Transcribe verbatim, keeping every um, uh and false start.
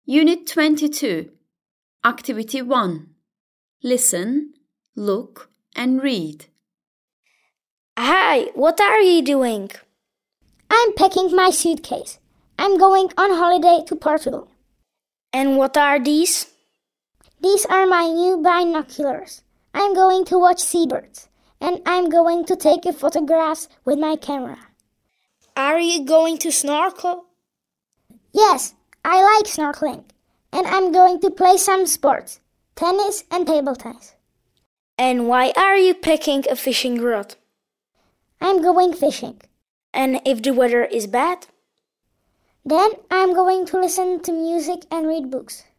Unit twenty-two, Activity one. Listen, look, and read. Hi, what are you doing? I'm packing my suitcase. I'm going on holiday to Portugal. And what are these? These are my new binoculars. I'm going to watch seabirds, and I'm going to take photographs with my camera. Are you going to snorkel? Yes, I like snorkeling, and I'm going to play some sports, tennis and table tennis. And why are you packing a fishing rod? I'm going fishing. And if the weather is bad? Then I'm going to listen to music and read books.